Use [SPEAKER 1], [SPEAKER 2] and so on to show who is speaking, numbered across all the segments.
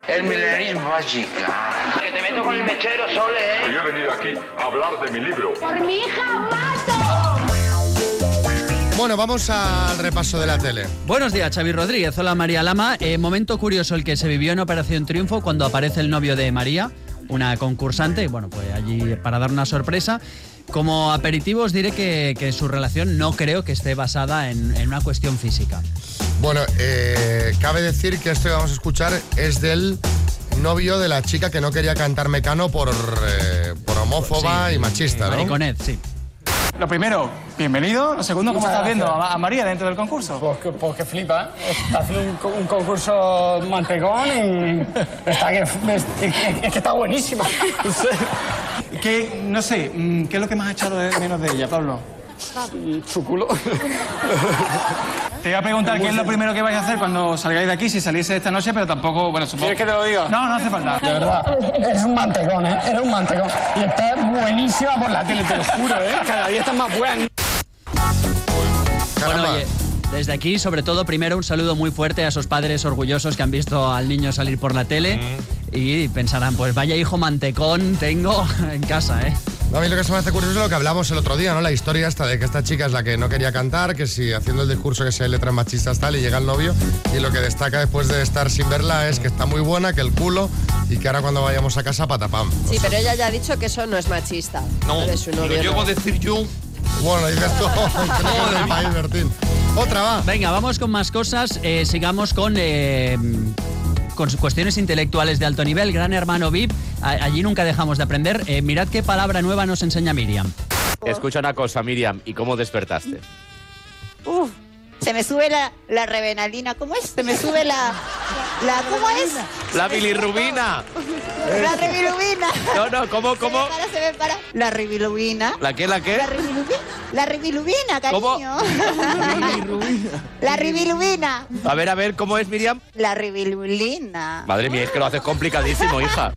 [SPEAKER 1] El milenarismo va a chica. Que te meto con el mechero, Sole,
[SPEAKER 2] Yo he venido aquí a hablar de mi libro.
[SPEAKER 3] ¡Por mi hija mato!
[SPEAKER 4] Bueno, vamos al repaso de la tele.
[SPEAKER 5] Buenos días, Xavi Rodríguez. Hola, María Lama. Momento curioso el que se vivió en Operación Triunfo cuando aparece el novio de María, una concursante, bueno, pues allí para dar una sorpresa. Como aperitivo os diré que su relación no creo que esté basada en una cuestión física.
[SPEAKER 4] Bueno, cabe decir que esto que vamos a escuchar es del novio de la chica que no quería cantar Mecano por homófoba
[SPEAKER 5] Sí,
[SPEAKER 4] y machista, ¿no?
[SPEAKER 5] Mariconet, sí.
[SPEAKER 6] Lo primero, bienvenido. Lo segundo, ¿cómo estás viendo a María dentro del concurso?
[SPEAKER 7] Pues que flipa, ¿eh? Está haciendo un concurso mantecón y es que está buenísima.
[SPEAKER 6] No sé, ¿qué es lo que más has echado de menos de ella, Pablo?
[SPEAKER 7] Su culo.
[SPEAKER 6] Te iba a preguntar qué es lo primero que vais a hacer cuando salgáis de aquí, si salís esta noche, pero tampoco, bueno, supongo...
[SPEAKER 7] ¿Quieres que te lo diga?
[SPEAKER 6] No, no hace falta.
[SPEAKER 7] De verdad, eres un mantecón, ¿eh? Eres un mantecón. Y estás buenísima por la tele, te lo juro, ¿eh? Cada día estás más buena.
[SPEAKER 5] Bueno, oye, desde aquí, sobre todo, primero un saludo muy fuerte a esos padres orgullosos que han visto al niño salir por la tele y pensarán, pues vaya hijo mantecón tengo en casa, ¿eh?
[SPEAKER 4] No, a mí lo que se me hace curioso es lo que hablamos el otro día, ¿no? La historia esta de que esta chica es la que no quería cantar, que si haciendo el discurso que si hay letras machistas tal, y llega el novio, y lo que destaca después de estar sin verla es que está muy buena, que el culo, y que ahora cuando vayamos a casa, patapam.
[SPEAKER 8] Sí, pero ella ya ha dicho que eso no es machista.
[SPEAKER 9] No,
[SPEAKER 8] de su novio,
[SPEAKER 9] lo llego
[SPEAKER 8] no.
[SPEAKER 9] a decir yo.
[SPEAKER 4] Bueno, dices tú, que no el país, Bertín. Otra va.
[SPEAKER 5] Venga, vamos con más cosas. Sigamos con cuestiones intelectuales de alto nivel. Gran Hermano VIP, allí nunca dejamos de aprender. Mirad qué palabra nueva nos enseña Miriam.
[SPEAKER 9] Escucha una cosa, Miriam, ¿y cómo despertaste?
[SPEAKER 10] Se me sube la rebenalina. ¿Cómo es? Se me sube la ¿cómo es?
[SPEAKER 9] ¡La bilirrubina!
[SPEAKER 10] La ribilubina.
[SPEAKER 9] No, ¿cómo?
[SPEAKER 10] Se me para. La ribilubina.
[SPEAKER 9] ¿La qué?
[SPEAKER 10] La ribilubina, cariño. La ribilubina.
[SPEAKER 9] A ver, ¿cómo es, Miriam?
[SPEAKER 10] La ribilubina.
[SPEAKER 9] Madre mía, es que lo haces complicadísimo, hija.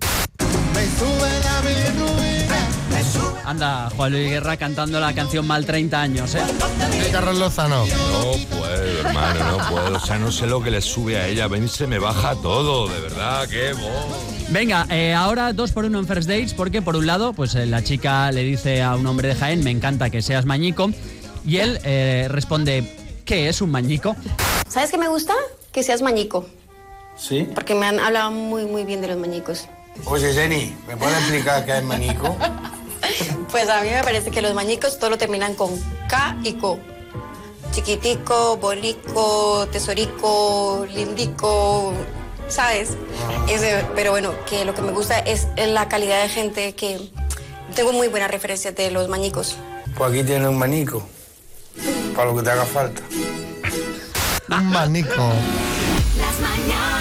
[SPEAKER 5] Anda, Juan Luis Guerra cantando la canción Mal 30 años, ¿eh?
[SPEAKER 4] Carlos Lozano.
[SPEAKER 2] No puedo, hermano, no puedo. O sea, no sé lo que le sube a ella. Ven, se me baja todo, de verdad, qué
[SPEAKER 5] Venga, ahora 2 por 1 en First Dates, porque por un lado, pues la chica le dice a un hombre de Jaén, me encanta que seas mañico, y él responde, ¿qué es un mañico?
[SPEAKER 11] ¿Sabes qué me gusta? Que seas mañico.
[SPEAKER 7] ¿Sí?
[SPEAKER 11] Porque me han hablado muy, muy bien de los mañicos.
[SPEAKER 7] Oye, Jenny, ¿me puedes explicar qué es manico?
[SPEAKER 11] Pues a mí me parece que los mañicos todo lo terminan con K y Co. Chiquitico, bolico, tesorico, lindico, ¿sabes? Pero bueno, que lo que me gusta es la calidad de gente que... Tengo muy buenas referencias de los mañicos.
[SPEAKER 7] Pues aquí tienes un manico, para lo que te haga falta.
[SPEAKER 4] Un manico.
[SPEAKER 3] Las mañanas.